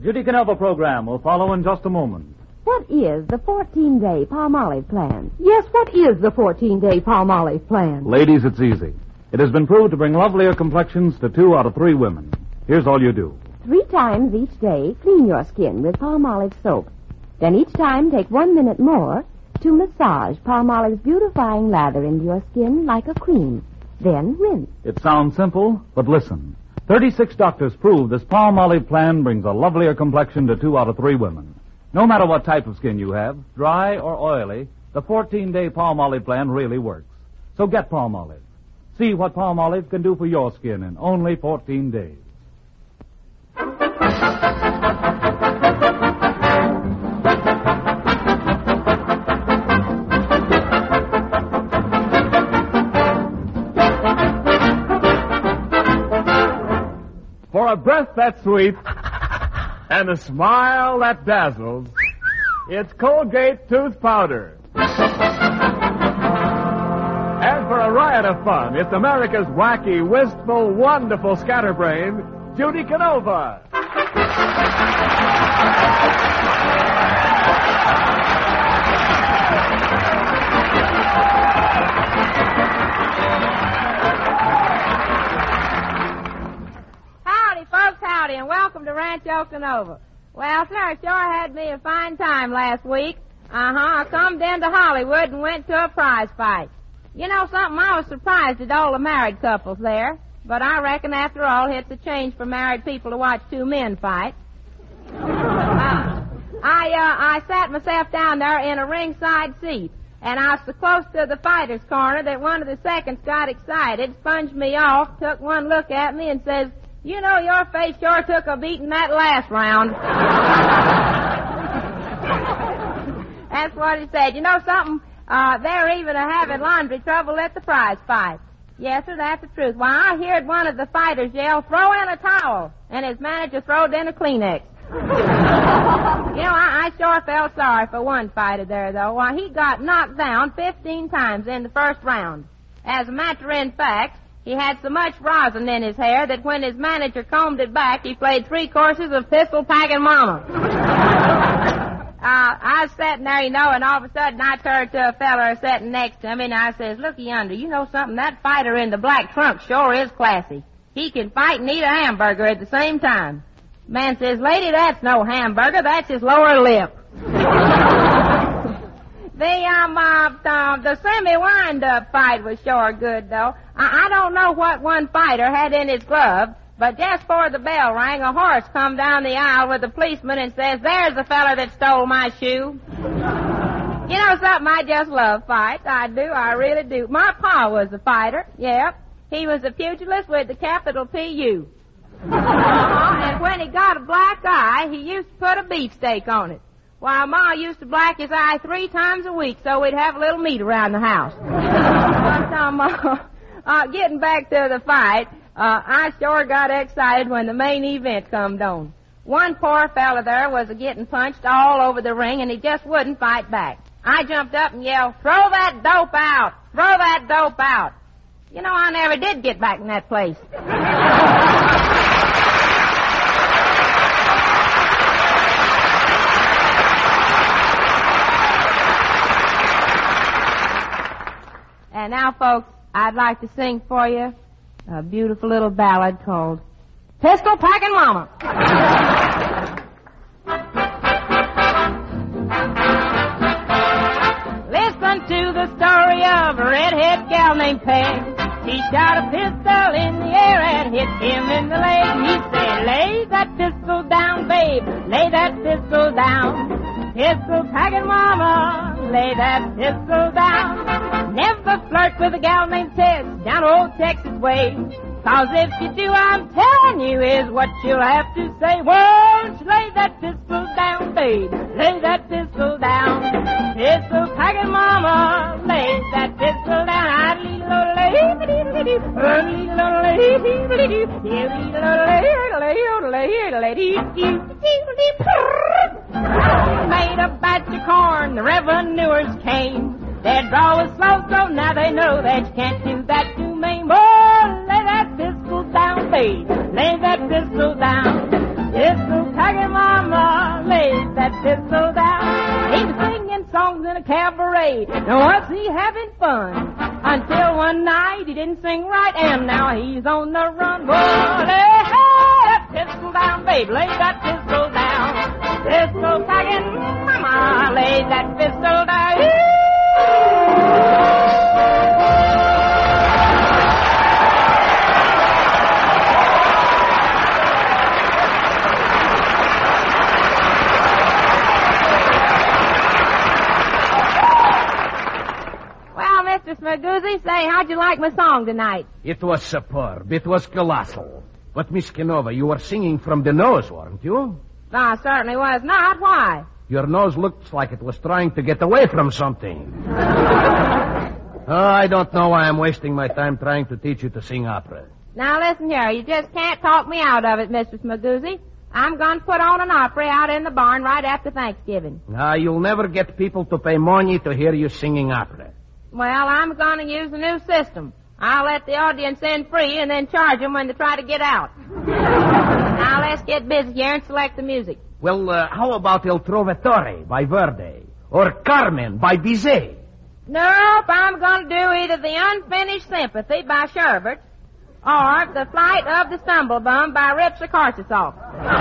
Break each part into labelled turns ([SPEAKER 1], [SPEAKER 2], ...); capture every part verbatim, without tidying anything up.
[SPEAKER 1] Judy Canova program will follow in just a moment.
[SPEAKER 2] What is the fourteen-day Palmolive plan? Yes, what is the fourteen-day Palmolive plan?
[SPEAKER 1] Ladies, it's easy. It has been proved to bring lovelier complexions to two out of three women. Here's all you do.
[SPEAKER 2] Three times each day, clean your skin with Palmolive soap. Then each time, take one minute more to massage Palmolive's beautifying lather into your skin like a cream. Then rinse.
[SPEAKER 1] It sounds simple, but listen. thirty-six doctors prove this Palmolive plan brings a lovelier complexion to two out of three women. No matter what type of skin you have, dry or oily, the fourteen-day Palmolive plan really works. So get Palmolive. See what Palmolive can do for your skin in only fourteen days.
[SPEAKER 3] For a breath that's sweet and a smile that dazzles, it's Colgate Tooth Powder. And for a riot of fun, it's America's wacky, wistful, wonderful scatterbrain, Judy Canova.
[SPEAKER 4] Howdy, folks, howdy, and welcome to Rancho Canova. Well, sir, sure had me a fine time last week. Uh-huh, I come down to Hollywood and went to a prize fight. You know something, I was surprised at all the married couples there. But I reckon, after all, it's a change for married people to watch two men fight. uh, I, uh, I sat myself down there in a ringside seat, and I was so close to the fighter's corner that one of the seconds got excited, sponged me off, took one look at me, and says, "You know, your face sure took a beating that last round." That's what he said. You know something? Uh, they're even having laundry trouble at the prize fight. Yes, sir, that's the truth. Why, I heard one of the fighters yell, "Throw in a towel," and his manager throwed in a Kleenex. You know, I, I sure felt sorry for one fighter there, though. Why, he got knocked down fifteen times in the first round. As a matter of fact, he had so much rosin in his hair that when his manager combed it back, he played three courses of Pistol Packing Mama. Uh, I was sitting there, you know, and all of a sudden I turned to a fella sitting next to me, and I says, "Looky yonder, you know something? That fighter in the black trunk sure is classy. He can fight and eat a hamburger at the same time." Man says, "Lady, that's no hamburger. That's his lower lip." the, um, uh, uh, the semi-wind-up fight was sure good, though. I, I don't know what one fighter had in his glove, but just before the bell rang, a horse come down the aisle with a policeman and says, "There's the fella that stole my shoe." You know something? I just love fights. I do. I really do. My pa was a fighter. Yep. He was a pugilist with the capital P U. Uh-huh. And when he got a black eye, he used to put a beefsteak on it. While Ma used to black his eye three times a week so we'd have a little meat around the house. But, um, uh, uh, getting back to the fight, Uh, I sure got excited when the main event come on. One poor fella there was a-getting punched all over the ring, and he just wouldn't fight back. I jumped up and yelled, "Throw that dope out! Throw that dope out!" You know, I never did get back in that place. And now, folks, I'd like to sing for you a beautiful little ballad called Pistol Packing Mama. Listen to the story of a redhead gal named Peg. She shot a pistol in the air and hit him in the leg. He said, "Lay that pistol down, babe, lay that pistol down. Pistol packing mama, lay that pistol down. Never flirt with a gal named Tess down old Texas way. Cause if you do, I'm telling you is what you'll have to say. Won't you lay that pistol down, babe, lay that pistol down. Pistol packing mama, lay that pistol down. Made a batch of corn, the revenuers came. Their draw was slow, so now they know that you can't do that to me. Oh, lay that pistol down, babe, lay that pistol down. Pistol packing mama. in a cabaret. Now was he having fun? Until one night he didn't sing right, and now he's on the run. Well, lay that pistol down, babe, lay that pistol down. Pistol cocking, mama, lay that pistol down. Mister Smagoozy, say, how'd you like my song tonight?
[SPEAKER 5] It was superb. It was colossal. But, Miss Canova, you were singing from the nose, weren't you?
[SPEAKER 4] No, I certainly was not. Why?
[SPEAKER 5] Your nose looks like it was trying to get away from something. Oh, I don't know why I'm wasting my time trying to teach you to sing opera.
[SPEAKER 4] Now, listen here. You just can't talk me out of it, Mister Smagoozy. I'm going to put on an opera out in the barn right after Thanksgiving.
[SPEAKER 5] Ah, you'll never get people to pay money to hear you singing opera.
[SPEAKER 4] Well, I'm going to use a new system. I'll let the audience in free and then charge them when they try to get out. Now, let's get busy here and select the music.
[SPEAKER 5] Well, uh, how about Il Trovatore by Verdi? Or Carmen by Bizet?
[SPEAKER 4] Nope, I'm going to do either The Unfinished Sympathy by Sherbert or The Flight of the Stumblebum by Rimsky-Korsakov.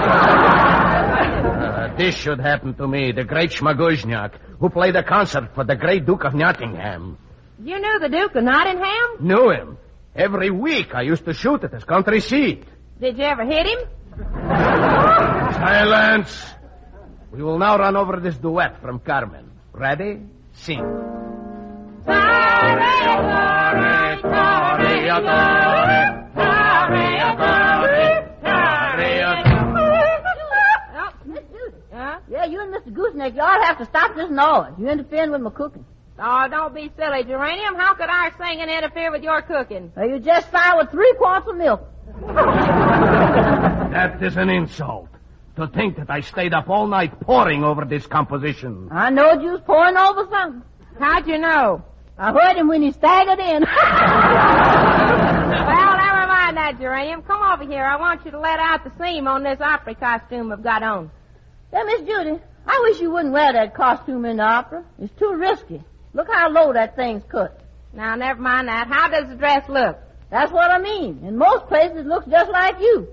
[SPEAKER 5] Uh, this should happen to me, the great Schmaguzniak, who played a concert for the great Duke of Nottingham.
[SPEAKER 4] You knew the Duke of Nottingham?
[SPEAKER 5] Knew him. Every week I used to shoot at his country seat.
[SPEAKER 4] Did you ever hit him?
[SPEAKER 5] Silence! We will now run over this duet from Carmen. Ready? Sing. Toreador, Toreador, Toreador, Toreador.
[SPEAKER 6] Huh? Yeah, you and Mister Gooseneck, you ought to have to stop this noise. You're interfering with my cooking.
[SPEAKER 4] Oh, don't be silly, Geranium. How could our singing interfere with your cooking?
[SPEAKER 6] Well, you just started with three quarts of milk.
[SPEAKER 5] That is an insult. To think that I stayed up all night poring over this composition.
[SPEAKER 6] I knowed you was pouring over something.
[SPEAKER 4] How'd you know?
[SPEAKER 6] I heard him when he staggered in.
[SPEAKER 4] Well, never mind that, Geranium. Come over here. I want you to let out the seam on this opera costume I've got on.
[SPEAKER 6] Yeah, Miss Judy, I wish you wouldn't wear that costume in the opera. It's too risky. Look how low that thing's cut.
[SPEAKER 4] Now, never mind that. How does the dress look?
[SPEAKER 6] That's what I mean. In most places, it looks just like you.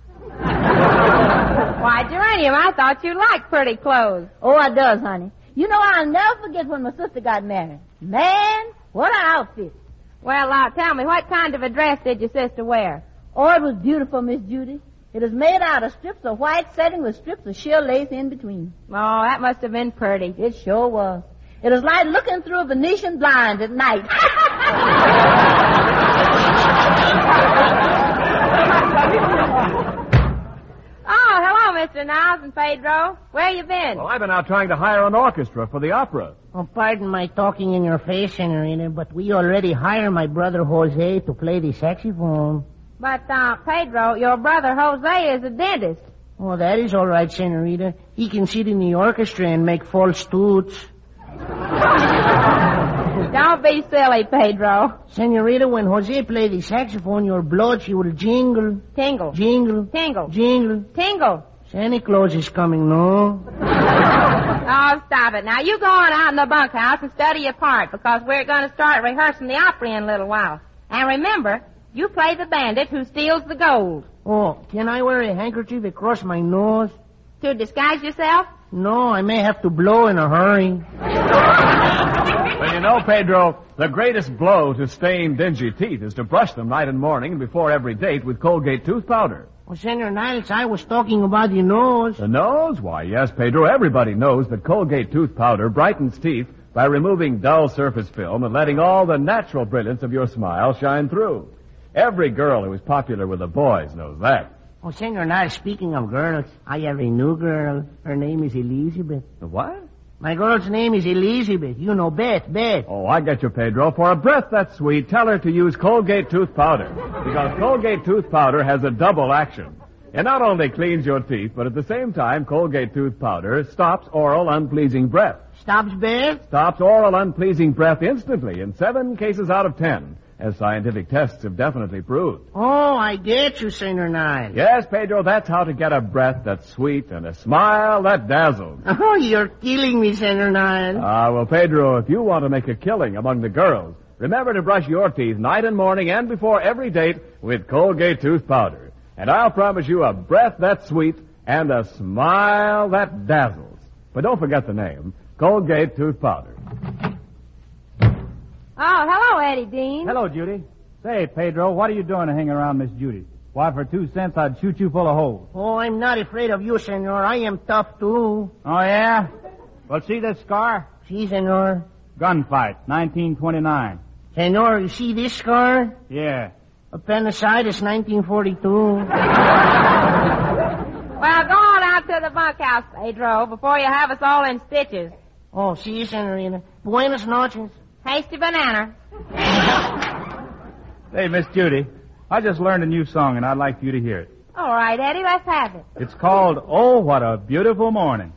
[SPEAKER 4] Why, Geranium, I thought you liked pretty clothes.
[SPEAKER 6] Oh, I does, honey. You know, I'll never forget when my sister got married. Man, what an outfit.
[SPEAKER 4] Well, uh, tell me, what kind of a dress did your sister wear?
[SPEAKER 6] Oh, it was beautiful, Miss Judy. It is made out of strips of white setting with strips of sheer lace in between.
[SPEAKER 4] Oh, that must have been pretty.
[SPEAKER 6] It sure was. It was like looking through a Venetian blind at night.
[SPEAKER 4] Oh, hello, Mister Niles and Pedro. Where you been?
[SPEAKER 3] Well, I've been out trying to hire an orchestra for the opera.
[SPEAKER 7] Oh, pardon my talking in your face, Senorita, but we already hired my brother Jose to play the saxophone.
[SPEAKER 4] But, uh, Pedro, your brother Jose is a dentist.
[SPEAKER 7] Oh, that is all right, Senorita. He can sit in the orchestra and make false toots.
[SPEAKER 4] Don't be silly, Pedro.
[SPEAKER 7] Senorita, when Jose play the saxophone, your blood, she will jingle.
[SPEAKER 4] Tingle.
[SPEAKER 7] Jingle.
[SPEAKER 4] Tingle.
[SPEAKER 7] Jingle.
[SPEAKER 4] Tingle.
[SPEAKER 7] Santa Claus is coming, no?
[SPEAKER 4] Oh, stop it. Now, you go on out in the bunkhouse and study your part, because we're going to start rehearsing the opera in a little while. And remember, you play the bandit who steals the gold.
[SPEAKER 7] Oh, can I wear a handkerchief across my nose?
[SPEAKER 4] To disguise yourself?
[SPEAKER 7] No, I may have to blow in a hurry.
[SPEAKER 3] Well, you know, Pedro, the greatest blow to stained, dingy teeth is to brush them night and morning and before every date with Colgate tooth powder.
[SPEAKER 7] Well, Senor Niles, I was talking about the nose.
[SPEAKER 3] The nose? Why, yes, Pedro, everybody knows that Colgate tooth powder brightens teeth by removing dull surface film and letting all the natural brilliance of your smile shine through. Every girl who is popular with the boys knows that.
[SPEAKER 7] Oh, Senor Niles, speaking of girls, I have a new girl. Her name is Elizabeth.
[SPEAKER 3] The what?
[SPEAKER 7] My girl's name is Elizabeth. You know, Beth, Beth.
[SPEAKER 3] Oh, I get you, Pedro. For a breath that's sweet, tell her to use Colgate tooth powder. Because Colgate tooth powder has a double action. It not only cleans your teeth, but at the same time, Colgate tooth powder stops oral unpleasing breath.
[SPEAKER 7] Stops Beth?
[SPEAKER 3] Stops oral unpleasing breath instantly in seven cases out of ten. as scientific tests have definitely proved.
[SPEAKER 7] Oh, I get you, Senor Niles.
[SPEAKER 3] Yes, Pedro, that's how to get a breath that's sweet and a smile that dazzles.
[SPEAKER 7] Oh, you're killing me, Senor Niles.
[SPEAKER 3] Ah, well, Pedro, if you want to make a killing among the girls, remember to brush your teeth night and morning and before every date with Colgate tooth powder. And I'll promise you a breath that's sweet and a smile that dazzles. But don't forget the name, Colgate tooth powder.
[SPEAKER 4] Oh, hello, Eddie Dean.
[SPEAKER 8] Hello, Judy. Say, Pedro, what are you doing to hang around Miss Judy? Why, for two cents, I'd shoot you full of holes.
[SPEAKER 7] Oh, I'm not afraid of you, Senor. I am tough, too.
[SPEAKER 8] Oh, yeah? Well, see this scar?
[SPEAKER 7] See, Senor.
[SPEAKER 8] Gunfight, nineteen twenty-nine.
[SPEAKER 7] Senor, you see this scar?
[SPEAKER 8] Yeah.
[SPEAKER 7] Appendicitis, nineteen forty-two.
[SPEAKER 4] Well, go on out to the bunkhouse, Pedro, before you have us all in stitches.
[SPEAKER 7] Oh, see, Senorita. Buenas noches.
[SPEAKER 4] Hasty banana.
[SPEAKER 8] Hey, Miss Judy, I just learned a new song, and I'd like you to hear it.
[SPEAKER 4] All right, Eddie, let's have it.
[SPEAKER 8] It's called Oh, What a Beautiful Morning.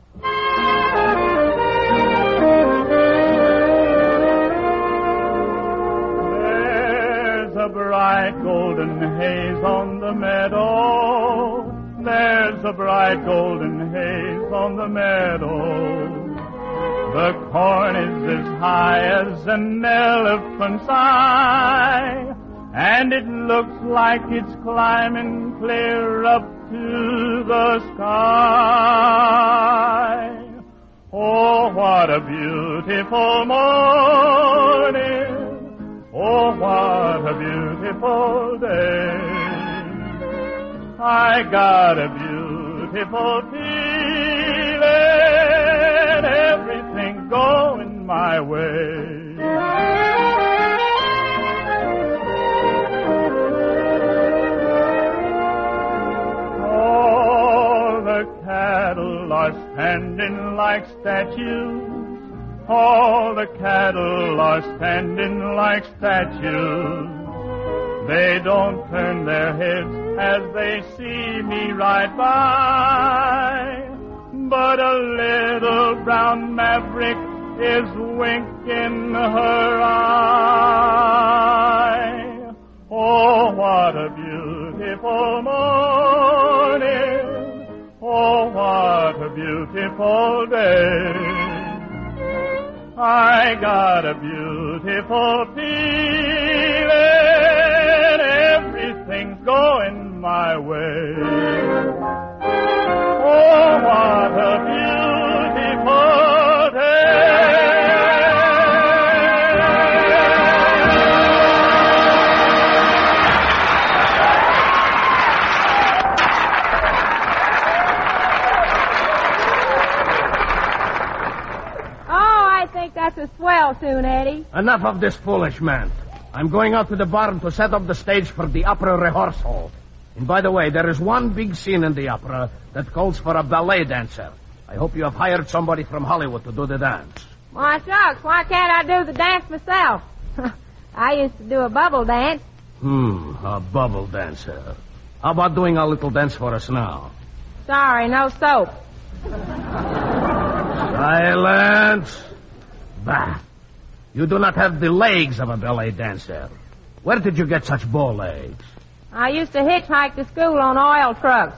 [SPEAKER 9] There's a bright golden haze on the meadow. There's a bright golden haze on the meadow. The corn is as high as an elephant's eye, and it looks like it's climbing clear up to the sky. Oh, what a beautiful morning. Oh, what a beautiful day. I got a beautiful feeling, everything going my way. All the cattle are standing like statues. All the cattle are standing like statues. They don't turn their heads as they see me ride by, but a little brown maverick is winking her eye. Oh, what a beautiful morning. Oh, what a beautiful day. I got a beautiful feeling, everything's going my way. Oh, what a beautiful day.
[SPEAKER 4] That's a swell tune, Eddie.
[SPEAKER 5] Enough of this foolish man. I'm going out to the barn to set up the stage for the opera rehearsal. And by the way, there is one big scene in the opera that calls for a ballet dancer. I hope you have hired somebody from Hollywood to do the dance.
[SPEAKER 4] Why, shucks, why can't I do the dance myself? I used to do a bubble dance.
[SPEAKER 5] Hmm, a bubble dancer. How about doing a little dance for us now?
[SPEAKER 4] Sorry, no soap.
[SPEAKER 5] Silence. Bah. You do not have the legs of a ballet dancer. Where did you get such bow legs?
[SPEAKER 4] I used to hitchhike to school on oil trucks.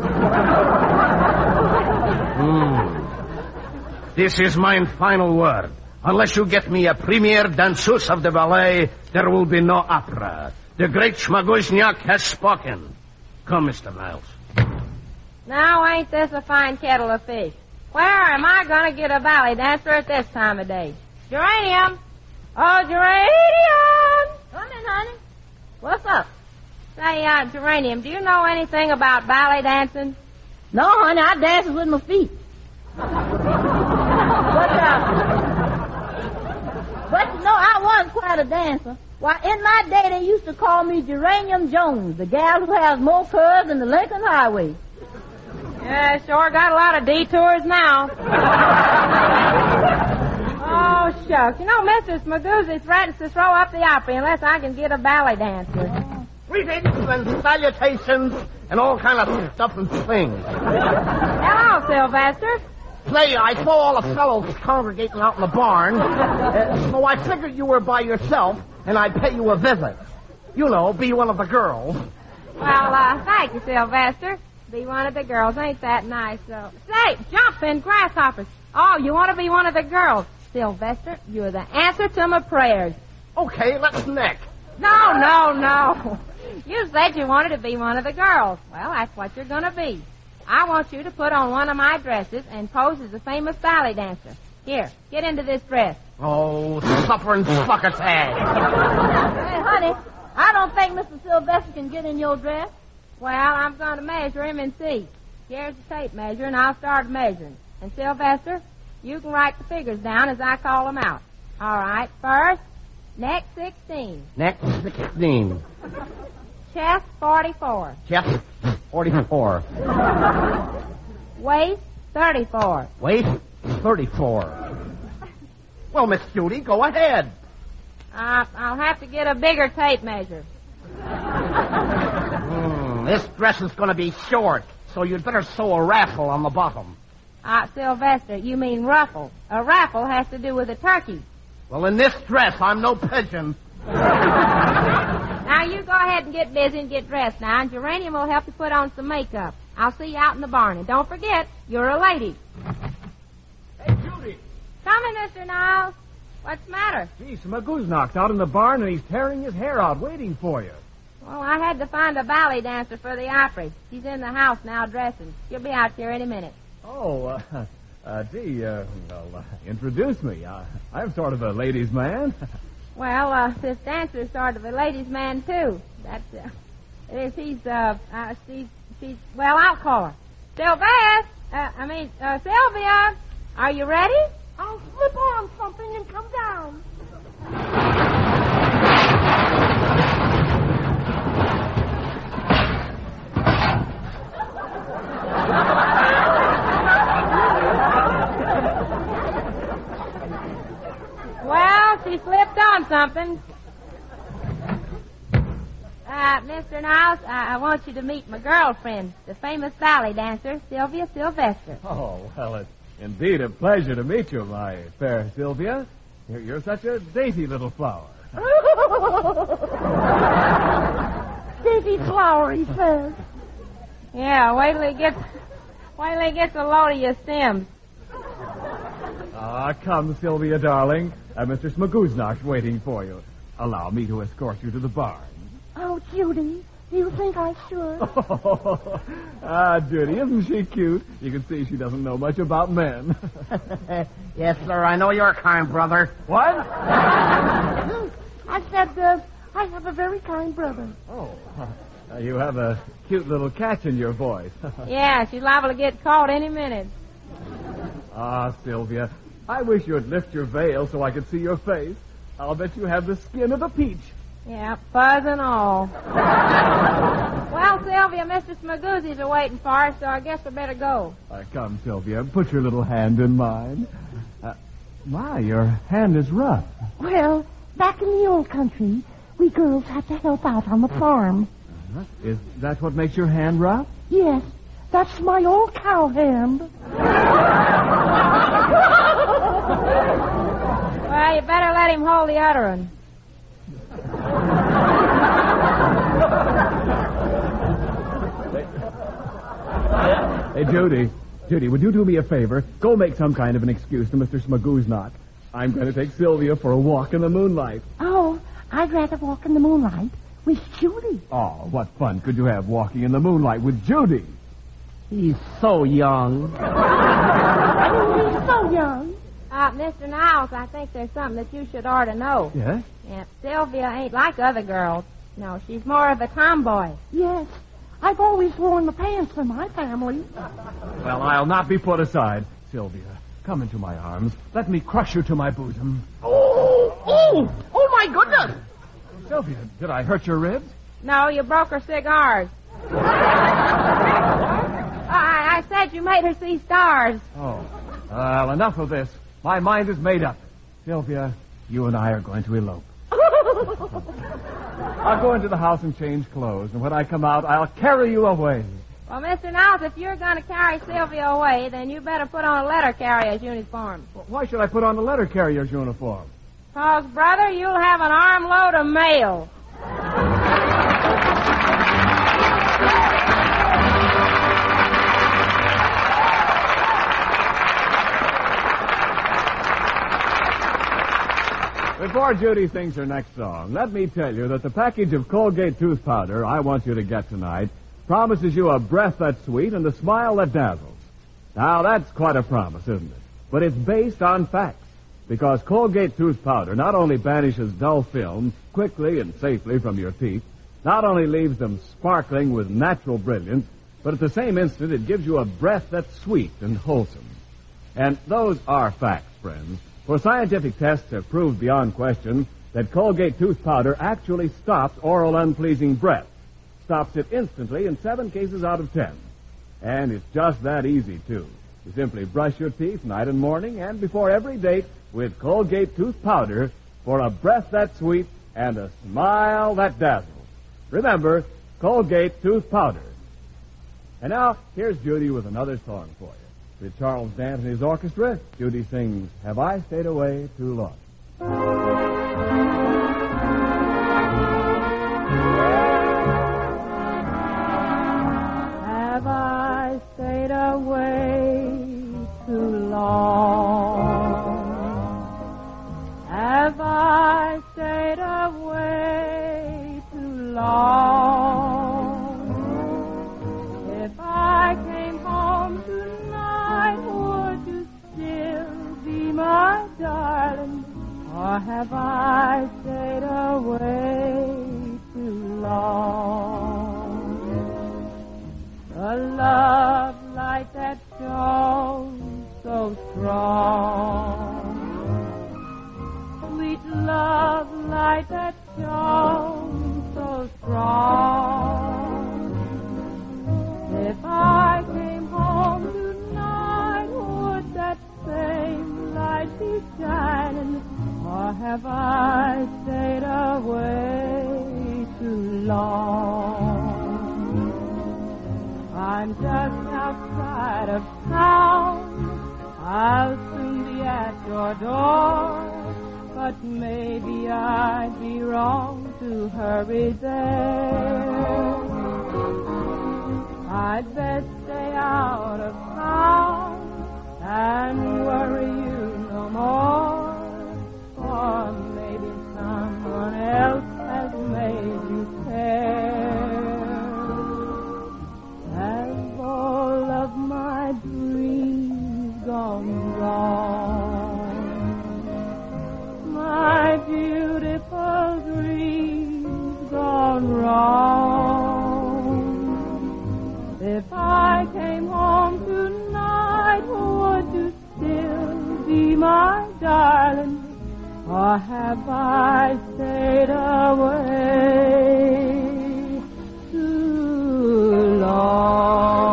[SPEAKER 5] Hmm. This is my final word. Unless you get me a premier danseuse of the ballet, there will be no opera. The great Schmaguzniak has spoken. Come, Mister Niles.
[SPEAKER 4] Now, ain't this a fine kettle of fish? Where am I going to get a ballet dancer at this time of day? Geranium! Oh, Geranium!
[SPEAKER 6] Come in, honey. What's up?
[SPEAKER 4] Say, uh, Geranium, do you know anything about ballet dancing?
[SPEAKER 6] No, honey, I dance with my feet. but, uh, but, you know, I was quite a dancer. Why, in my day, they used to call me Geranium Jones, the gal who has more curves than the Lincoln Highway.
[SPEAKER 4] Yeah, sure got a lot of detours now. Oh, shucks. You know, Mister Smagoozy threatens to throw up the opera unless I can get a ballet dancer.
[SPEAKER 5] Greetings and salutations and all kind of stuff and things.
[SPEAKER 4] Hello, Sylvester.
[SPEAKER 7] Say, I saw all the fellows congregating out in the barn, uh, so I figured you were by yourself, and I'd pay you a visit. You know, be one of the girls.
[SPEAKER 4] Well, uh, thank you, Sylvester. Be one of the girls. Ain't that nice, though? Say, jumping grasshoppers. Oh, you want to be one of the girls. Sylvester, you're the answer to my prayers.
[SPEAKER 7] Okay, let's neck.
[SPEAKER 4] No, no, no. You said you wanted to be one of the girls. Well, that's what you're going to be. I want you to put on one of my dresses and pose as a famous ballet dancer. Here, get into this dress.
[SPEAKER 7] Oh, suffering succotash.
[SPEAKER 6] Hey, honey, I don't think Mister Sylvester can get in your dress.
[SPEAKER 4] Well, I'm going to measure him and see. Here's the tape measure, and I'll start measuring. And, Sylvester, you can write the figures down as I call them out. All right, first, neck sixteen.
[SPEAKER 7] Neck sixteen.
[SPEAKER 4] Chest forty-four.
[SPEAKER 7] Chest forty-four.
[SPEAKER 4] Waist thirty-four.
[SPEAKER 7] Waist thirty-four. Well, Miss Judy, go ahead.
[SPEAKER 4] Uh, I'll have to get a bigger tape measure.
[SPEAKER 7] Mm, this dress is going to be short, so you'd better sew a raffle on the bottom.
[SPEAKER 4] Uh, Sylvester, you mean ruffle. A raffle has to do with a turkey.
[SPEAKER 7] Well, in this dress, I'm no pigeon.
[SPEAKER 4] Now, you go ahead and get busy and get dressed now, and Geranium will help you put on some makeup. I'll see you out in the barn. And don't forget, you're a lady.
[SPEAKER 3] Hey, Judy.
[SPEAKER 4] Coming, Mister Niles. What's the matter?
[SPEAKER 3] Gee, Smagoo's knocked out in the barn, and he's tearing his hair out waiting for you.
[SPEAKER 4] Well, I had to find a ballet dancer for the opera. She's in the house now dressing. She'll be out here any minute.
[SPEAKER 3] Oh, uh, uh gee, uh, well, uh, introduce me. Uh, I'm sort of a ladies' man.
[SPEAKER 4] Well, uh, this dancer's sort of a ladies' man, too. That's, uh, it is, he's, uh, uh, she's, she's, well, I'll call her. Sylvester, uh, I mean, uh, Sylvia, are you ready?
[SPEAKER 6] I'll slip on something and come down.
[SPEAKER 4] Well, she slipped on something. Uh, Mister Niles, I, I want you to meet my girlfriend, the famous ballet dancer, Sylvia Sylvester.
[SPEAKER 3] Oh, well, it's indeed a pleasure to meet you, my fair Sylvia. You're, you're such a dainty little flower.
[SPEAKER 6] Dainty flower, he says.
[SPEAKER 4] Yeah, wait till he gets, wait till he gets a load of your stems.
[SPEAKER 3] Ah, come, Sylvia, darling. Uh, Mister Smagooznok's waiting for you. Allow me to escort you to the barn.
[SPEAKER 6] Oh, Judy, do you think I should?
[SPEAKER 3] Ah, Judy, isn't she cute? You can see she doesn't know much about men.
[SPEAKER 7] Yes, sir, I know your kind, brother.
[SPEAKER 3] What?
[SPEAKER 6] I said, uh, I have a very kind brother.
[SPEAKER 3] Oh, uh, you have a cute little catch in your voice.
[SPEAKER 4] Yeah, she's liable to get caught any minute.
[SPEAKER 3] Ah, Sylvia, I wish you'd lift your veil so I could see your face. I'll bet you have the skin of a peach.
[SPEAKER 4] Yeah, fuzz and all. Well, Sylvia, Mister Smagoozies are waiting for us, so I guess I better go.
[SPEAKER 3] Uh, come, Sylvia, put your little hand in mine. Uh, my, your hand is rough.
[SPEAKER 6] Well, back in the old country, we girls had to help out on the farm.
[SPEAKER 3] Uh-huh. Is that what makes your hand rough?
[SPEAKER 6] Yes, that's my old cow hand.
[SPEAKER 4] Well, you better let him hold the other one.
[SPEAKER 3] Hey, Judy. Judy, would you do me a favor? Go make some kind of an excuse to Mister Smagooznok. I'm going to take Sylvia for a walk in the moonlight.
[SPEAKER 6] Oh, I'd rather walk in the moonlight with Judy.
[SPEAKER 3] Oh, what fun could you have walking in the moonlight with Judy?
[SPEAKER 7] He's so young.
[SPEAKER 6] Oh, he's so young.
[SPEAKER 4] Uh, Mister Niles, I think there's something that you should ought to know.
[SPEAKER 3] Yes?
[SPEAKER 4] Yeah, Sylvia ain't like other girls. No, she's more of a tomboy.
[SPEAKER 6] Yes, I've always worn the pants in my family.
[SPEAKER 3] Well, I'll not be put aside. Sylvia, come into my arms. Let me crush you to my bosom.
[SPEAKER 7] Oh, oh, oh, my goodness.
[SPEAKER 3] Sylvia, did I hurt your ribs?
[SPEAKER 4] No, you broke her cigars. I, I said you made her see stars.
[SPEAKER 3] Oh, well, enough of this. My mind is made up. Sylvia, you and I are going to elope. I'll go into the house and change clothes, and when I come out, I'll carry you away.
[SPEAKER 4] Well, Mister Niles, if you're going to carry Sylvia away, then you better put on a letter carrier's uniform.
[SPEAKER 3] Why should I put on the letter carrier's uniform?
[SPEAKER 4] Cause, brother, you'll have an armload of mail.
[SPEAKER 3] Before Judy sings her next song, let me tell you that the package of Colgate tooth powder I want you to get tonight promises you a breath that's sweet and a smile that dazzles. Now, that's quite a promise, isn't it? But it's based on facts, because Colgate tooth powder not only banishes dull film quickly and safely from your teeth, not only leaves them sparkling with natural brilliance, but at the same instant it gives you a breath that's sweet and wholesome. And those are facts, friends. For scientific tests have proved beyond question that Colgate tooth powder actually stops oral unpleasing breath. Stops it instantly in seven cases out of ten. And it's just that easy, too. You simply brush your teeth night and morning and before every date with Colgate tooth powder for a breath that's sweet and a smile that dazzles. Remember, Colgate tooth powder. And now, here's Judy with another song for you. With Charles Dant and his orchestra, Judy sings, Have I Stayed Away Too Long?
[SPEAKER 10] Have I stayed away too long? Have I stayed away too long? If I came home tonight, would you still be my darling? Or have I stayed away too long? A love like that shone so strong, sweet love like that shone so strong. If I came home tonight, would that same light be shining? Or have I stayed away too long? I'm just outside of town. I'll soon be at your door. But maybe I'd be wrong to hurry there. I'd best stay out of town and worry you no more. Or maybe someone else has made you care. Have all of my dreams gone wrong? My beautiful dreams gone wrong? If I came home tonight, would you still be my darling? Or have I stayed away too long?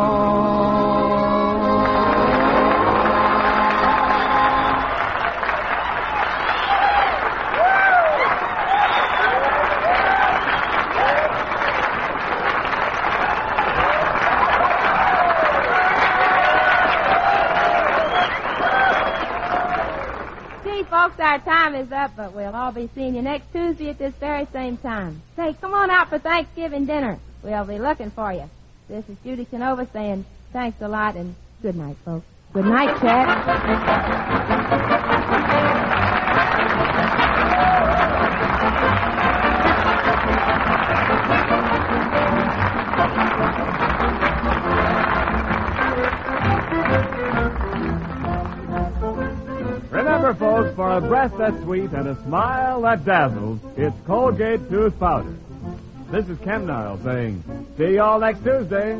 [SPEAKER 4] Folks, our time is up, but we'll all be seeing you next Tuesday at this very same time. Say, come on out for Thanksgiving dinner. We'll be looking for you. This is Judy Canova saying thanks a lot and good night, folks. Good night, Chet.
[SPEAKER 3] Remember, folks, for a breath that's sweet and a smile that dazzles, it's Colgate tooth powder. This is Ken Niles saying, see you all next Tuesday.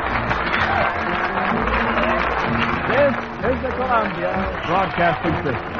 [SPEAKER 3] This is the Columbia Broadcasting System.